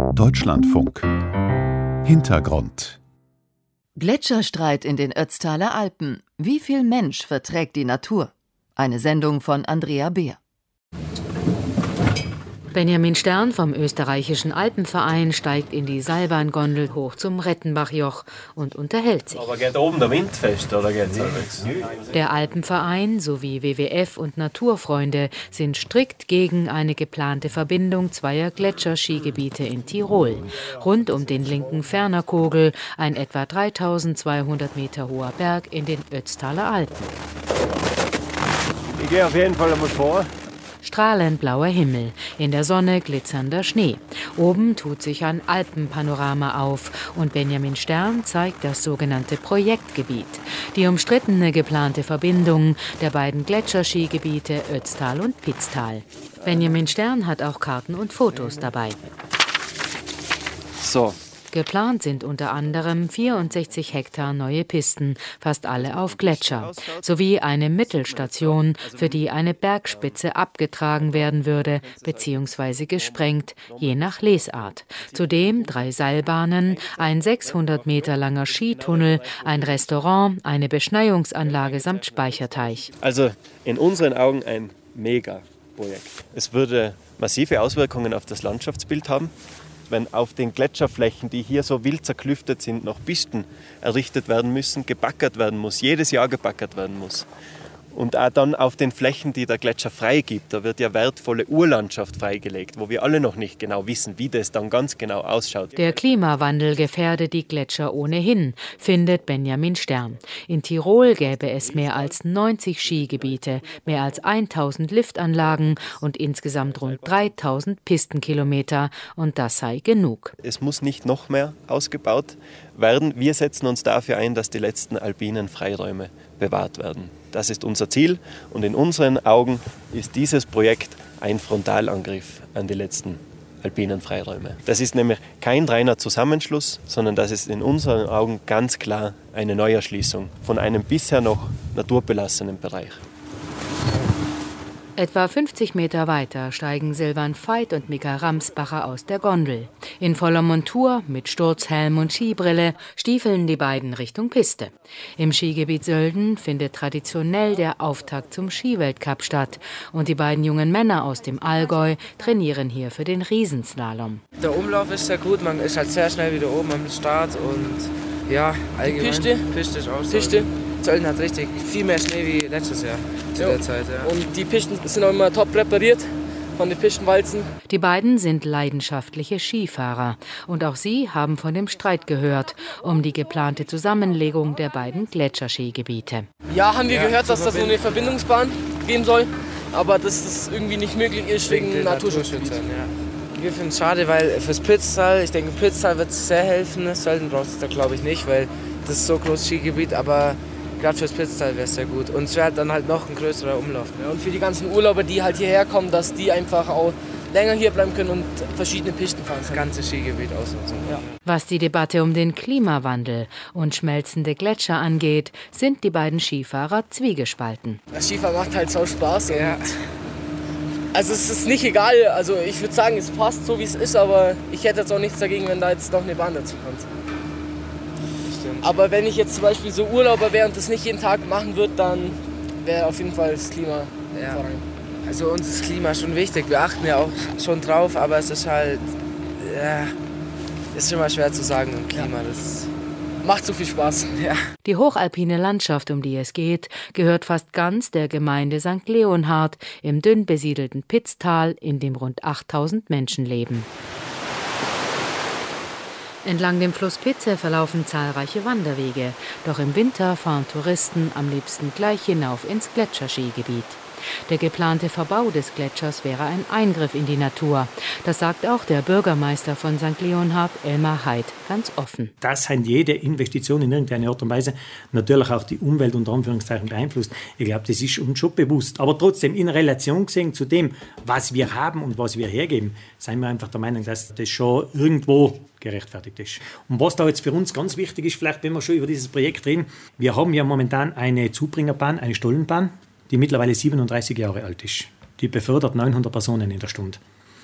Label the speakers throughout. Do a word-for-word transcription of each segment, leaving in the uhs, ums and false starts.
Speaker 1: Deutschlandfunk. Hintergrund.
Speaker 2: Gletscherstreit in den Ötztaler Alpen. Wie viel Mensch verträgt die Natur? Eine Sendung von Andrea Beer.
Speaker 3: Benjamin Stern vom österreichischen Alpenverein steigt in die Seilbahngondel hoch zum Rettenbachjoch und unterhält sich.
Speaker 4: Aber geht oben der Wind fest oder geht's halbwegs?
Speaker 3: Der Alpenverein sowie W W F und Naturfreunde sind strikt gegen eine geplante Verbindung zweier Gletscherskigebiete in Tirol. Rund um den linken Fernerkogel, ein etwa dreitausendzweihundert Meter hoher Berg in den Ötztaler Alpen.
Speaker 4: Ich gehe auf jeden Fall einmal vor.
Speaker 3: Strahlend blauer Himmel, in der Sonne glitzernder Schnee. Oben tut sich ein Alpenpanorama auf und Benjamin Stern zeigt das sogenannte Projektgebiet. Die umstrittene geplante Verbindung der beiden Gletscherskigebiete Ötztal und Pitztal. Benjamin Stern hat auch Karten und Fotos dabei.
Speaker 4: So.
Speaker 3: Geplant sind unter anderem vierundsechzig Hektar neue Pisten, fast alle auf Gletscher, sowie eine Mittelstation, für die eine Bergspitze abgetragen werden würde bzw. gesprengt, je nach Lesart. Zudem drei Seilbahnen, ein sechshundert Meter langer Skitunnel, ein Restaurant, eine Beschneiungsanlage samt Speicherteich.
Speaker 4: Also in unseren Augen ein Mega-Projekt. Es würde massive Auswirkungen auf das Landschaftsbild haben. Wenn auf den Gletscherflächen, die hier so wild zerklüftet sind, noch Pisten errichtet werden müssen, gebackert werden muss, jedes Jahr gebackert werden muss. Und auch dann auf den Flächen, die der Gletscher freigibt, da wird ja wertvolle Urlandschaft freigelegt, wo wir alle noch nicht genau wissen, wie das dann ganz genau ausschaut.
Speaker 3: Der Klimawandel gefährde die Gletscher ohnehin, findet Benjamin Stern. In Tirol gäbe es mehr als neunzig Skigebiete, mehr als tausend Liftanlagen und insgesamt rund dreitausend Pistenkilometer. Und das sei genug.
Speaker 4: Es muss nicht noch mehr ausgebaut werden. Wir setzen uns dafür ein, dass die letzten alpinen Freiräume bewahrt werden. Das ist unser Ziel und in unseren Augen ist dieses Projekt ein Frontalangriff an die letzten alpinen Freiräume. Das ist nämlich kein reiner Zusammenschluss, sondern das ist in unseren Augen ganz klar eine Neuerschließung von einem bisher noch naturbelassenen Bereich.
Speaker 3: Etwa fünfzig Meter weiter steigen Silvan Veit und Mika Ramsbacher aus der Gondel. In voller Montur, mit Sturzhelm und Skibrille, stiefeln die beiden Richtung Piste. Im Skigebiet Sölden findet traditionell der Auftakt zum Skiweltcup statt. Und die beiden jungen Männer aus dem Allgäu trainieren hier für den Riesenslalom.
Speaker 5: Der Umlauf ist sehr gut, man ist halt sehr schnell wieder oben am Start und ja, allgemein.
Speaker 6: Piste?
Speaker 5: Piste ist auch so.
Speaker 6: Piste?
Speaker 5: Sölden hat richtig viel mehr Schnee wie letztes Jahr zu
Speaker 6: ja.
Speaker 5: der Zeit. Ja.
Speaker 6: Und die Pisten sind auch immer top präpariert von den Pistenwalzen.
Speaker 3: Die beiden sind leidenschaftliche Skifahrer und auch sie haben von dem Streit gehört um die geplante Zusammenlegung der beiden Gletscherskigebiete.
Speaker 6: Ja, haben wir
Speaker 5: ja,
Speaker 6: gehört, dass da so eine Verbindungsbahn geben soll, aber dass das irgendwie nicht möglich ist wegen, wegen Naturschutzgebiet.
Speaker 5: Ja. Wir finden es schade, weil fürs Pitztal, ich denke, Pitztal wird es sehr helfen. Sölden braucht es da glaube ich nicht, weil das ist so ein großes Skigebiet, aber gerade fürs Pitztal wäre es sehr gut. Und es wäre dann halt noch ein größerer Umlauf.
Speaker 6: Ja, und für die ganzen Urlauber, die halt hierher kommen, dass die einfach auch länger hier bleiben können und verschiedene Pisten fahren können.
Speaker 5: Das ganze Skigebiet ausnutzen.
Speaker 6: Ja.
Speaker 3: Was die Debatte um den Klimawandel und schmelzende Gletscher angeht, sind die beiden Skifahrer zwiegespalten.
Speaker 6: Das Skifahren macht halt so Spaß.
Speaker 5: Ja.
Speaker 6: Also es ist nicht egal. Also ich würde sagen, es passt so, wie es ist, aber ich hätte jetzt auch nichts dagegen, wenn da jetzt noch eine Bahn dazu kommt. Aber wenn ich jetzt zum Beispiel so Urlauber wäre und das nicht jeden Tag machen würde, dann wäre auf jeden Fall das Klima
Speaker 5: ja.
Speaker 6: voran.
Speaker 5: Also uns ist Klima schon wichtig, wir achten ja auch schon drauf, aber es ist halt, ja, ist schon mal schwer zu sagen im Klima.
Speaker 6: Ja.
Speaker 5: Das
Speaker 6: macht so viel Spaß.
Speaker 5: Ja.
Speaker 3: Die hochalpine Landschaft, um die es geht, gehört fast ganz der Gemeinde Sankt Leonhard im dünn besiedelten Pitztal, in dem rund achttausend Menschen leben. Entlang dem Fluss Pitze verlaufen zahlreiche Wanderwege, doch im Winter fahren Touristen am liebsten gleich hinauf ins Gletscherskigebiet. Der geplante Verbau des Gletschers wäre ein Eingriff in die Natur. Das sagt auch der Bürgermeister von Sankt Leonhard, Elmar Heid, ganz offen.
Speaker 7: Dass jede Investition in irgendeine Art und Weise natürlich auch die Umwelt unter Anführungszeichen beeinflusst. Ich glaube, das ist uns schon bewusst. Aber trotzdem in Relation gesehen zu dem, was wir haben und was wir hergeben, sind wir einfach der Meinung, dass das schon irgendwo gerechtfertigt ist. Und was da jetzt für uns ganz wichtig ist, vielleicht wenn wir schon über dieses Projekt reden, wir haben ja momentan eine Zubringerbahn, eine Stollenbahn, die mittlerweile siebenunddreißig Jahre alt ist. Die befördert neunhundert Personen in der Stunde.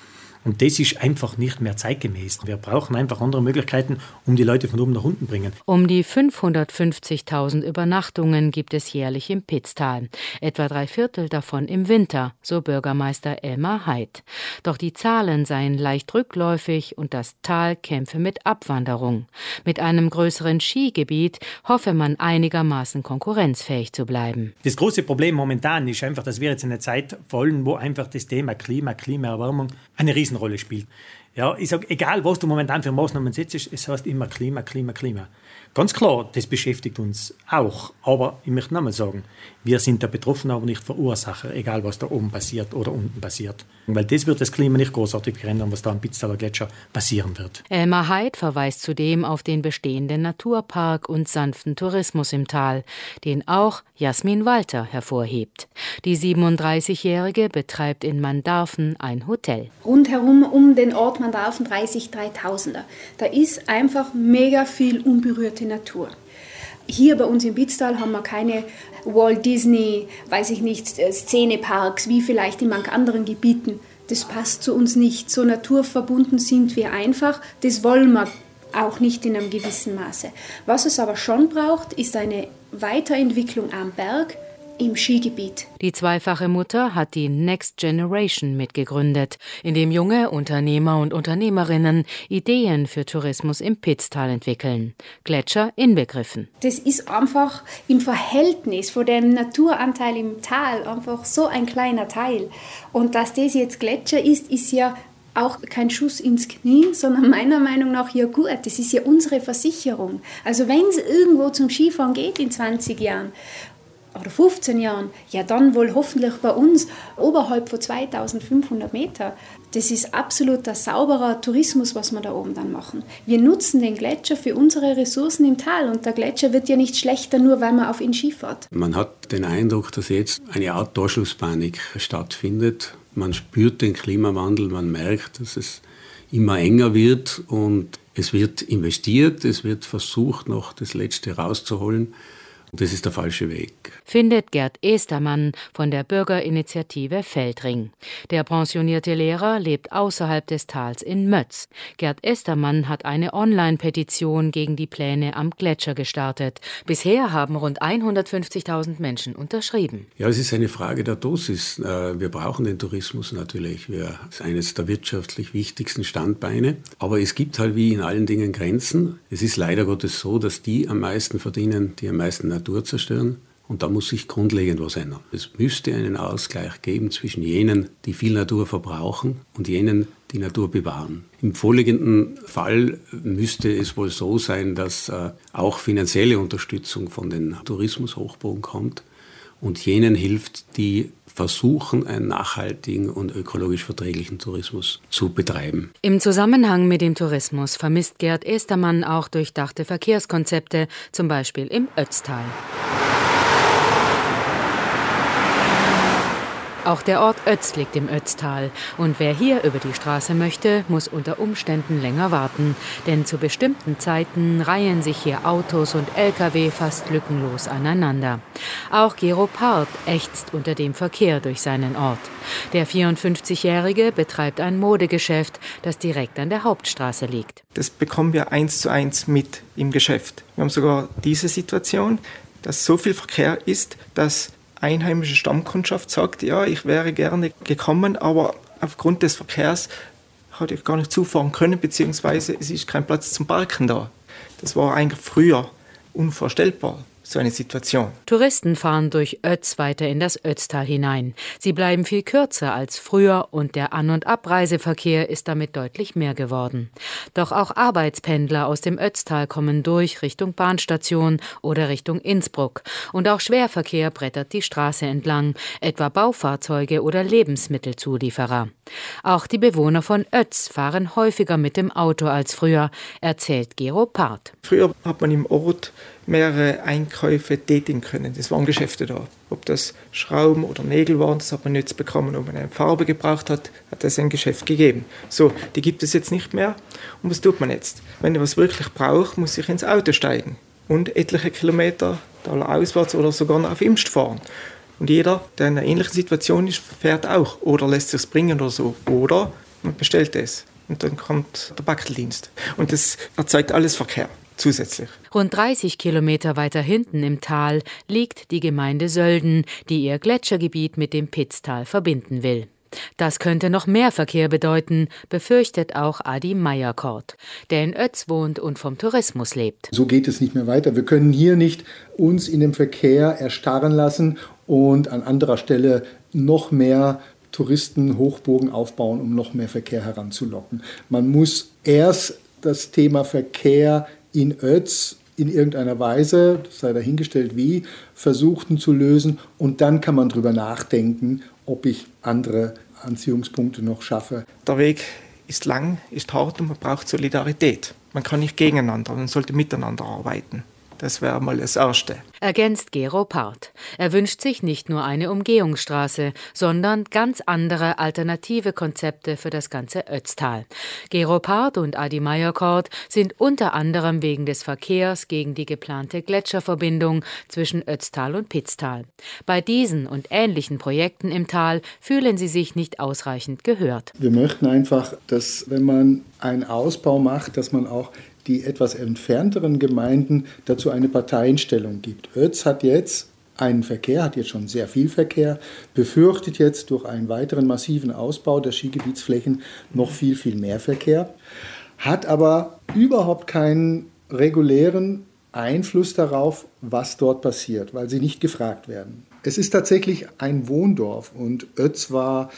Speaker 7: Und das ist einfach nicht mehr zeitgemäß. Wir brauchen einfach andere Möglichkeiten, um die Leute von oben nach unten zu bringen.
Speaker 3: Um die fünfhundertfünfzigtausend Übernachtungen gibt es jährlich im Pitztal. Etwa drei Viertel davon im Winter, so Bürgermeister Elmar Heid. Doch die Zahlen seien leicht rückläufig und das Tal kämpfe mit Abwanderung. Mit einem größeren Skigebiet hoffe man einigermaßen konkurrenzfähig zu bleiben.
Speaker 7: Das große Problem momentan ist einfach, dass wir jetzt in einer Zeit wollen, wo einfach das Thema Klima, Klimaerwärmung eine Riesenrolle spielt. Ja, ich sage, egal was du momentan für Maßnahmen setzt, es heißt immer Klima, Klima, Klima. Ganz klar, das beschäftigt uns auch. Aber ich möchte nochmal sagen, wir sind der Betroffene, aber nicht Verursacher, egal was da oben passiert oder unten passiert. Weil das wird das Klima nicht großartig verändern, was da am Pitztaler Gletscher passieren wird.
Speaker 3: Elmar Heid verweist zudem auf den bestehenden Naturpark und sanften Tourismus im Tal, den auch Jasmin Walter hervorhebt. Die siebenunddreißigjährige betreibt in Mandarfen ein Hotel.
Speaker 8: Rundherum um den Ort Mandarfen dreißig Dreitausender. Da ist einfach mega viel unberührte Natur. Hier bei uns im Pitztal haben wir keine Walt Disney, weiß ich nicht, Szeneparks, wie vielleicht in manchen anderen Gebieten. Das passt zu uns nicht. So naturverbunden sind wir einfach. Das wollen wir auch nicht in einem gewissen Maße. Was es aber schon braucht, ist eine Weiterentwicklung am Berg, im Skigebiet.
Speaker 3: Die zweifache Mutter hat die Next Generation mitgegründet, in dem junge Unternehmer und Unternehmerinnen Ideen für Tourismus im Pitztal entwickeln. Gletscher inbegriffen.
Speaker 8: Das ist einfach im Verhältnis von dem Naturanteil im Tal einfach so ein kleiner Teil. Und dass das jetzt Gletscher ist, ist ja auch kein Schuss ins Knie, sondern meiner Meinung nach ja gut. Das ist ja unsere Versicherung. Also wenn es irgendwo zum Skifahren geht in zwanzig Jahren, oder fünfzehn Jahren, ja dann wohl hoffentlich bei uns oberhalb von zweitausendfünfhundert Meter. Das ist absolut ein sauberer Tourismus, was wir da oben dann machen. Wir nutzen den Gletscher für unsere Ressourcen im Tal und der Gletscher wird ja nicht schlechter, nur weil man auf ihn Ski fährt.
Speaker 9: Man hat den Eindruck, dass jetzt eine Art Torschlusspanik stattfindet. Man spürt den Klimawandel, man merkt, dass es immer enger wird und es wird investiert, es wird versucht, noch das Letzte rauszuholen. Das ist der falsche Weg.
Speaker 3: Findet Gerd Estermann von der Bürgerinitiative Feldring. Der pensionierte Lehrer lebt außerhalb des Tals in Mötz. Gerd Estermann hat eine Online-Petition gegen die Pläne am Gletscher gestartet. Bisher haben rund hundertfünfzigtausend Menschen unterschrieben.
Speaker 9: Ja, es ist eine Frage der Dosis. Wir brauchen den Tourismus natürlich. Wir ist eines der wirtschaftlich wichtigsten Standbeine. Aber es gibt halt wie in allen Dingen Grenzen. Es ist leider Gottes so, dass die am meisten verdienen, die am meisten Natur zerstören. Und da muss sich grundlegend was ändern. Es müsste einen Ausgleich geben zwischen jenen, die viel Natur verbrauchen und jenen, die Natur bewahren. Im vorliegenden Fall müsste es wohl so sein, dass äh, auch finanzielle Unterstützung von den Tourismushochburgen kommt und jenen hilft, die versuchen, einen nachhaltigen und ökologisch verträglichen Tourismus zu betreiben.
Speaker 3: Im Zusammenhang mit dem Tourismus vermisst Gerd Estermann auch durchdachte Verkehrskonzepte, zum Beispiel im Ötztal. Auch der Ort Ötz liegt im Ötztal. Und wer hier über die Straße möchte, muss unter Umständen länger warten. Denn zu bestimmten Zeiten reihen sich hier Autos und L K W fast lückenlos aneinander. Auch Gero Part ächzt unter dem Verkehr durch seinen Ort. Der vierundfünfzigjährige betreibt ein Modegeschäft, das direkt an der Hauptstraße liegt.
Speaker 10: Das bekommen wir eins zu eins mit im Geschäft. Wir haben sogar diese Situation, dass so viel Verkehr ist, dass einheimische Stammkundschaft sagt, ja, ich wäre gerne gekommen, aber aufgrund des Verkehrs hatte ich gar nicht zufahren können, beziehungsweise es ist kein Platz zum Parken da. Das war eigentlich früher unvorstellbar, so eine Situation.
Speaker 3: Touristen fahren durch Ötz weiter in das Ötztal hinein. Sie bleiben viel kürzer als früher und der An- und Abreiseverkehr ist damit deutlich mehr geworden. Doch auch Arbeitspendler aus dem Ötztal kommen durch Richtung Bahnstation oder Richtung Innsbruck. Und auch Schwerverkehr brettert die Straße entlang, etwa Baufahrzeuge oder Lebensmittelzulieferer. Auch die Bewohner von Ötz fahren häufiger mit dem Auto als früher, erzählt Gero Part.
Speaker 10: Früher hat man im Ort mehrere Einkäufe tätigen können. Das waren Geschäfte da. Ob das Schrauben oder Nägel waren, das hat man jetzt bekommen. Ob man eine Farbe gebraucht hat, hat es ein Geschäft gegeben. So, die gibt es jetzt nicht mehr. Und was tut man jetzt? Wenn er was wirklich braucht, muss ich ins Auto steigen und etliche Kilometer auswärts oder sogar nach Imst fahren. Und jeder, der in einer ähnlichen Situation ist, fährt auch oder lässt sich es bringen oder so. Oder man bestellt es und dann kommt der Backeldienst. Und das erzeugt alles Verkehr zusätzlich.
Speaker 3: Rund dreißig Kilometer weiter hinten im Tal liegt die Gemeinde Sölden, die ihr Gletschergebiet mit dem Pitztal verbinden will. Das könnte noch mehr Verkehr bedeuten, befürchtet auch Adi Meierkort, der in Oetz wohnt und vom Tourismus lebt.
Speaker 11: So geht es nicht mehr weiter. Wir können hier nicht uns in dem Verkehr erstarren lassen und an anderer Stelle noch mehr Touristen Hochburgen aufbauen, um noch mehr Verkehr heranzulocken. Man muss erst das Thema Verkehr in Oetz in irgendeiner Weise, das sei dahingestellt wie, versuchten zu lösen und dann kann man darüber nachdenken, ob ich andere Anziehungspunkte noch schaffe.
Speaker 10: Der Weg ist lang, ist hart und man braucht Solidarität. Man kann nicht gegeneinander, man sollte miteinander arbeiten. Das wäre mal das Erste.
Speaker 3: Ergänzt Gero Part. Er wünscht sich nicht nur eine Umgehungsstraße, sondern ganz andere alternative Konzepte für das ganze Ötztal. Gero Part und Adi Meierkort sind unter anderem wegen des Verkehrs gegen die geplante Gletscherverbindung zwischen Ötztal und Pitztal. Bei diesen und ähnlichen Projekten im Tal fühlen sie sich nicht ausreichend gehört.
Speaker 11: Wir möchten einfach, dass wenn man einen Ausbau macht, dass man auch die etwas entfernteren Gemeinden dazu eine Parteienstellung gibt. Oetz hat jetzt einen Verkehr, hat jetzt schon sehr viel Verkehr, befürchtet jetzt durch einen weiteren massiven Ausbau der Skigebietsflächen noch viel, viel mehr Verkehr, hat aber überhaupt keinen regulären Einfluss darauf, was dort passiert, weil sie nicht gefragt werden. Es ist tatsächlich ein Wohndorf und Oetz war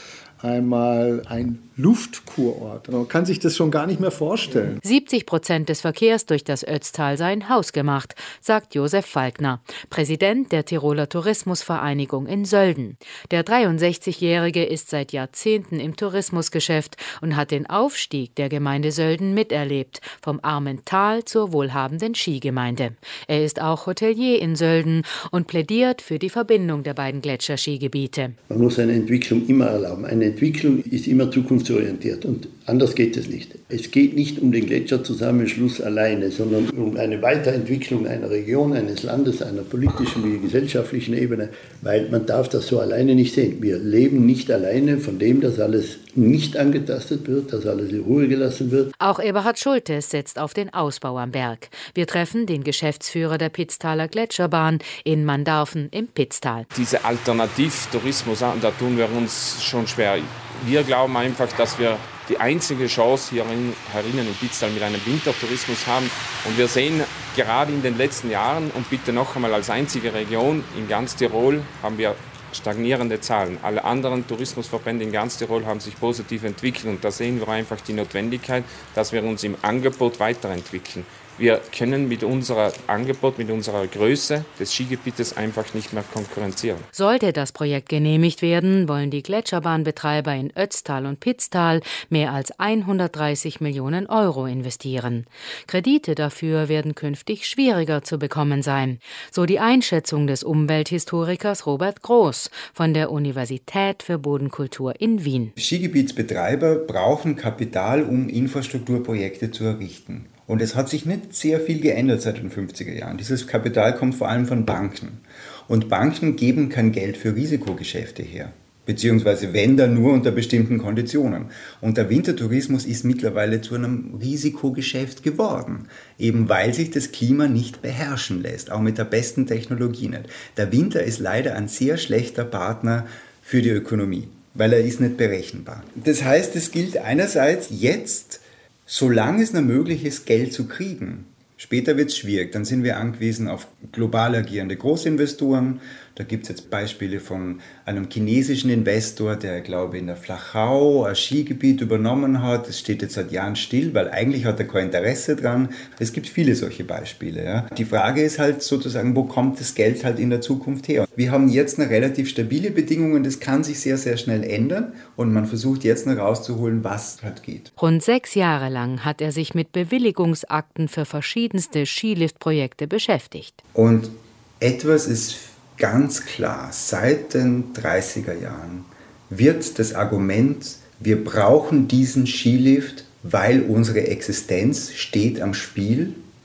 Speaker 11: einmal ein Luftkurort. Man kann sich das schon gar nicht mehr vorstellen.
Speaker 3: siebzig Prozent des Verkehrs durch das Ötztal seien hausgemacht, sagt Josef Falkner, Präsident der Tiroler Tourismusvereinigung in Sölden. Der dreiundsechzigjährige ist seit Jahrzehnten im Tourismusgeschäft und hat den Aufstieg der Gemeinde Sölden miterlebt, vom armen Tal zur wohlhabenden Skigemeinde. Er ist auch Hotelier in Sölden und plädiert für die Verbindung der beiden Gletscherskigebiete.
Speaker 12: Man muss eine Entwicklung immer erlauben. Eine Entwicklung ist immer zukunftsorientiert und anders geht es nicht. Es geht nicht um den Gletscherzusammenschluss alleine, sondern um eine Weiterentwicklung einer Region, eines Landes, einer politischen wie gesellschaftlichen Ebene, weil man darf das so alleine nicht sehen. Wir leben nicht alleine von dem, dass alles nicht angetastet wird, dass alles in Ruhe gelassen wird.
Speaker 3: Auch Eberhard Schultes setzt auf den Ausbau am Berg. Wir treffen den Geschäftsführer der Pitztaler Gletscherbahn in Mandarfen im Pitztal.
Speaker 13: Diese Alternativtourismus, da tun wir uns schon schwer. Wir glauben einfach, dass wir die einzige Chance hier herinnen im Pitztal mit einem Wintertourismus haben. Und wir sehen gerade in den letzten Jahren, und bitte noch einmal als einzige Region in ganz Tirol, haben wir stagnierende Zahlen. Alle anderen Tourismusverbände in ganz Tirol haben sich positiv entwickelt. Und da sehen wir einfach die Notwendigkeit, dass wir uns im Angebot weiterentwickeln. Wir können mit unserem Angebot, mit unserer Größe des Skigebietes einfach nicht mehr konkurrenzieren.
Speaker 3: Sollte das Projekt genehmigt werden, wollen die Gletscherbahnbetreiber in Ötztal und Pitztal mehr als hundertdreißig Millionen Euro investieren. Kredite dafür werden künftig schwieriger zu bekommen sein. So die Einschätzung des Umwelthistorikers Robert Groß von der Universität für Bodenkultur in Wien.
Speaker 14: Skigebietsbetreiber brauchen Kapital, um Infrastrukturprojekte zu errichten. Und es hat sich nicht sehr viel geändert seit den fünfziger Jahren. Dieses Kapital kommt vor allem von Banken. Und Banken geben kein Geld für Risikogeschäfte her. Beziehungsweise wenn, dann nur unter bestimmten Konditionen. Und der Wintertourismus ist mittlerweile zu einem Risikogeschäft geworden. Eben weil sich das Klima nicht beherrschen lässt, auch mit der besten Technologie nicht. Der Winter ist leider ein sehr schlechter Partner für die Ökonomie, weil er ist nicht berechenbar. Das heißt, es gilt einerseits jetzt, solange es noch möglich ist, Geld zu kriegen. Später wird es schwierig, dann sind wir angewiesen auf global agierende Großinvestoren. Da gibt es jetzt Beispiele von einem chinesischen Investor, der, glaube ich, in der Flachau ein Skigebiet übernommen hat. Das steht jetzt seit Jahren still, weil eigentlich hat er kein Interesse dran. Es gibt viele solche Beispiele. Ja. Die Frage ist halt sozusagen, wo kommt das Geld halt in der Zukunft her? Wir haben jetzt eine relativ stabile Bedingungen, das kann sich sehr, sehr schnell ändern und man versucht jetzt noch rauszuholen, was halt geht.
Speaker 3: Rund sechs Jahre lang hat er sich mit Bewilligungsakten für verschiedenste Skiliftprojekte beschäftigt.
Speaker 14: Und etwas ist ganz klar, seit den dreißiger Jahren wird das Argument, wir brauchen diesen Skilift, weil unsere Existenz steht am Spiel,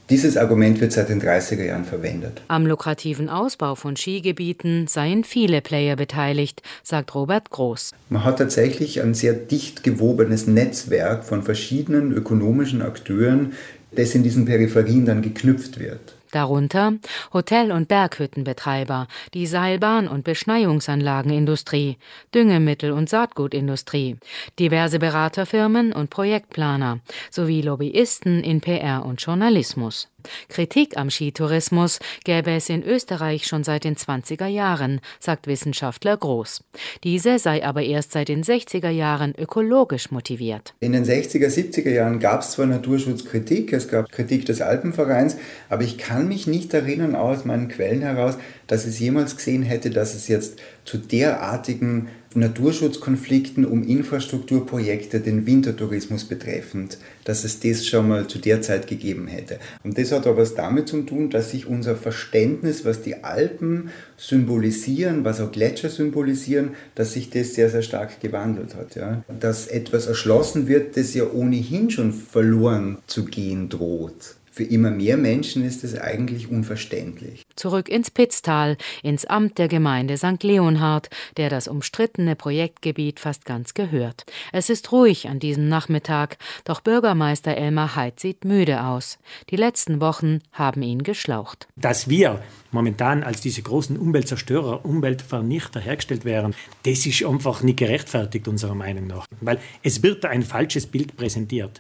Speaker 14: Dieses Argument wird seit den dreißiger Jahren verwendet.
Speaker 3: Am lukrativen Ausbau von Skigebieten seien viele Player beteiligt, sagt Robert Groß.
Speaker 14: Man hat tatsächlich ein sehr dicht gewobenes Netzwerk von verschiedenen ökonomischen Akteuren, das in diesen Peripherien dann geknüpft wird.
Speaker 3: Darunter Hotel- und Berghüttenbetreiber, die Seilbahn- und Beschneiungsanlagenindustrie, Düngemittel- und Saatgutindustrie, diverse Beraterfirmen und Projektplaner sowie Lobbyisten in P R und Journalismus. Kritik am Skitourismus gäbe es in Österreich schon seit den zwanziger Jahren, sagt Wissenschaftler Groß. Diese sei aber erst seit den sechziger Jahren ökologisch motiviert.
Speaker 14: In den sechziger, siebziger Jahren gab es zwar Naturschutzkritik, es gab Kritik des Alpenvereins, aber ich kann mich nicht erinnern, auch aus meinen Quellen heraus, dass es jemals gesehen hätte, dass es jetzt zu derartigen Naturschutzkonflikten um Infrastrukturprojekte, den Wintertourismus betreffend, dass es das schon mal zu der Zeit gegeben hätte. Und das hat aber was damit zu tun, dass sich unser Verständnis, was die Alpen symbolisieren, was auch Gletscher symbolisieren, dass sich das sehr, sehr stark gewandelt hat. Ja? Dass etwas erschlossen wird, das ja ohnehin schon verloren zu gehen droht. Für immer mehr Menschen ist es eigentlich unverständlich.
Speaker 3: Zurück ins Pitztal, ins Amt der Gemeinde Sankt Leonhard, der das umstrittene Projektgebiet fast ganz gehört. Es ist ruhig an diesem Nachmittag, doch Bürgermeister Elmar Heid sieht müde aus. Die letzten Wochen haben ihn geschlaucht.
Speaker 7: Dass wir momentan als diese großen Umweltzerstörer, Umweltvernichter hergestellt werden, das ist einfach nicht gerechtfertigt, unserer Meinung nach. Weil es wird ein falsches Bild präsentiert.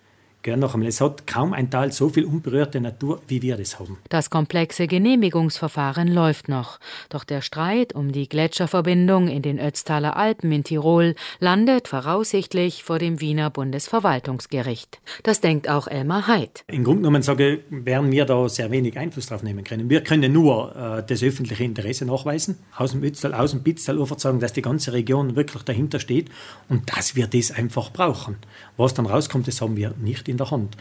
Speaker 7: Noch einmal, es hat kaum ein Tal so viel unberührte Natur, wie wir das haben.
Speaker 3: Das komplexe Genehmigungsverfahren läuft noch. Doch der Streit um die Gletscherverbindung in den Ötztaler Alpen in Tirol landet voraussichtlich vor dem Wiener Bundesverwaltungsgericht. Das denkt auch Elmar Heid.
Speaker 7: Im Grunde genommen sage, werden wir da sehr wenig Einfluss drauf nehmen können. Wir können nur äh, das öffentliche Interesse nachweisen, aus dem Ötztal, aus dem Pitztal-Ufer sagen, dass die ganze Region wirklich dahinter steht und dass wir das einfach brauchen. Was dann rauskommt, das haben wir nicht in der Hand.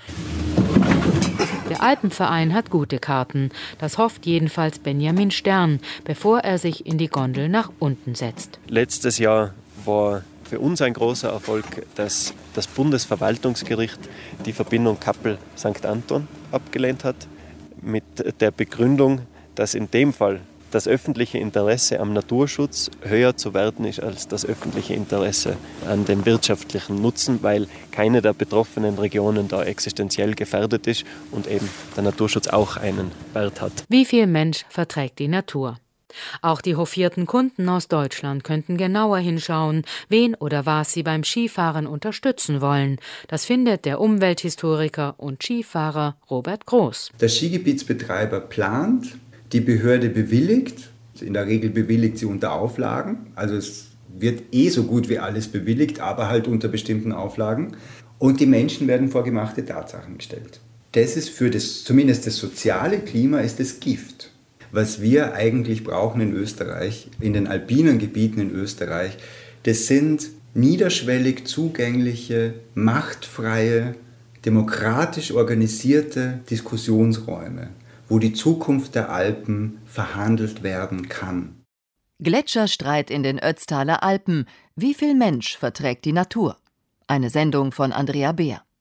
Speaker 3: Der Alpenverein hat gute Karten. Das hofft jedenfalls Benjamin Stern, bevor er sich in die Gondel nach unten setzt.
Speaker 4: Letztes Jahr war für uns ein großer Erfolg, dass das Bundesverwaltungsgericht die Verbindung Kappel-Sankt Anton abgelehnt hat, mit der Begründung, dass in dem Fall das öffentliche Interesse am Naturschutz höher zu werten ist als das öffentliche Interesse an dem wirtschaftlichen Nutzen, weil keine der betroffenen Regionen da existenziell gefährdet ist und eben der Naturschutz auch einen Wert hat.
Speaker 3: Wie viel Mensch verträgt die Natur? Auch die hofierten Kunden aus Deutschland könnten genauer hinschauen, wen oder was sie beim Skifahren unterstützen wollen. Das findet der Umwelthistoriker und Skifahrer Robert Groß.
Speaker 14: Der Skigebietsbetreiber plant, die Behörde bewilligt, in der Regel bewilligt sie unter Auflagen, also es wird eh so gut wie alles bewilligt, aber halt unter bestimmten Auflagen und die Menschen werden vor gemachte Tatsachen gestellt. Das ist für das, zumindest das soziale Klima, ist das Gift. Was wir eigentlich brauchen in Österreich, in den alpinen Gebieten in Österreich, das sind niederschwellig zugängliche, machtfreie, demokratisch organisierte Diskussionsräume, wo die Zukunft der Alpen verhandelt werden kann.
Speaker 2: Gletscherstreit in den Ötztaler Alpen. Wie viel Mensch verträgt die Natur? Eine Sendung von Andrea Beer.